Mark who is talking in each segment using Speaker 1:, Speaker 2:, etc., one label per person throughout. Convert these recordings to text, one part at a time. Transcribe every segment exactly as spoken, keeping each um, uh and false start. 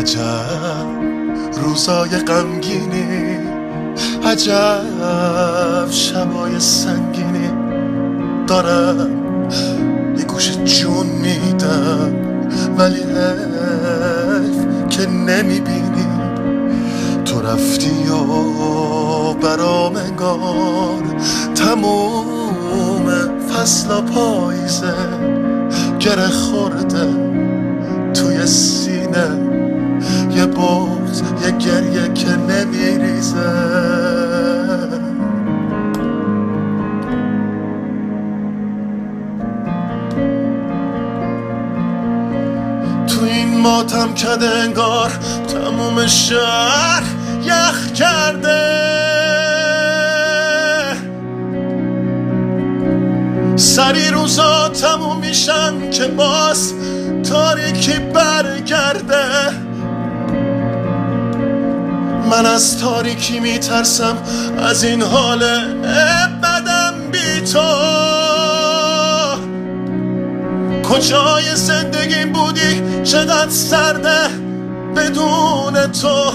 Speaker 1: عجب روزای غمگینی، عجب شبای سنگینی. دارم یه گوشه جون میدم ولی حیف که نمیبینی. تو رفتی و برام انگار تموم فصل پاییزه گره خورده توی سینه، یه بغض یه گریه که نمیریزه. تو این ماتم کده انگار تموم شهر یخ کرده. سری روزا تموم میشن که باز تاریکی برگرده. من از تاریکی میترسم، از این حال بدم بی تو. کجای زندگیم بودی چقدر سرده بدون تو.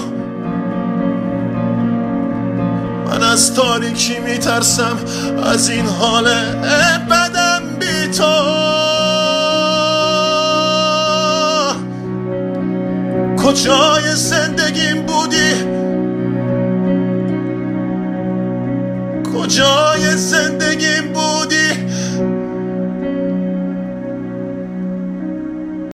Speaker 1: من از تاریکی میترسم، از این حال بدم بی تو. کجای زندگیم بودی، کجای زندگیم بودی.